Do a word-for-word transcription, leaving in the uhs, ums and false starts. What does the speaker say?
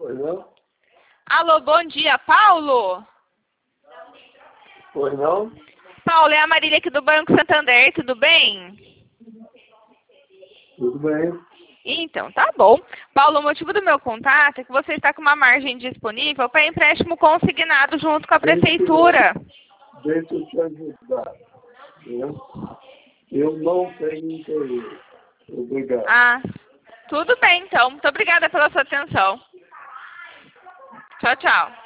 Pois não? Alô, bom dia, Paulo? Pois não? Paulo, é a Marília aqui do Banco Santander, tudo bem? Tudo bem. Então, tá bom. Paulo, o motivo do meu contato é que você está com uma margem disponível para empréstimo consignado junto com a prefeitura. Deixa eu te ajudar. Né? Eu não tenho interesse. Obrigado. Ah, tudo bem então. Muito obrigada pela sua atenção. Tchau, tchau.